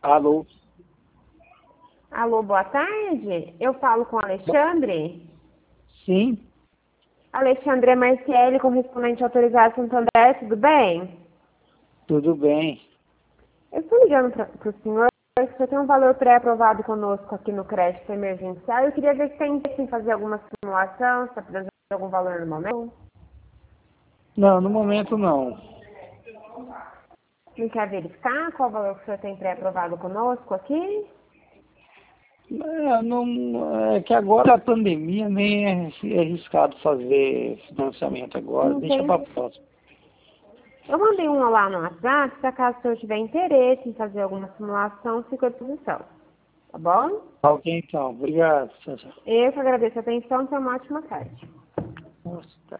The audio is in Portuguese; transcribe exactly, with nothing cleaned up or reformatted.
Alô? Alô, boa tarde. Eu falo com o Alexandre. Sim, Alexandre Marcielli, correspondente autorizado Santo André, tudo bem? tudo bem. Eu estou ligando para o senhor, porque você tem um valor pré-aprovado conosco aqui no crédito emergencial. Eu queria ver se tem interesse em fazer alguma simulação, se está precisando de algum valor no momento. Não, no momento não. Não quer verificar qual valor que o senhor tem pré-aprovado conosco aqui? É, não- é que agora a pandemia nem é, é arriscado fazer financiamento agora, deixa para Entendi. próximo. Eu mandei um lá no WhatsApp, se acaso o senhor tiver interesse em fazer alguma simulação, fico à disposição. Tá bom? Ok, então, obrigado. Tchau, tchau. Eu que agradeço a atenção, tenha uma ótima tarde. Nossa, tá.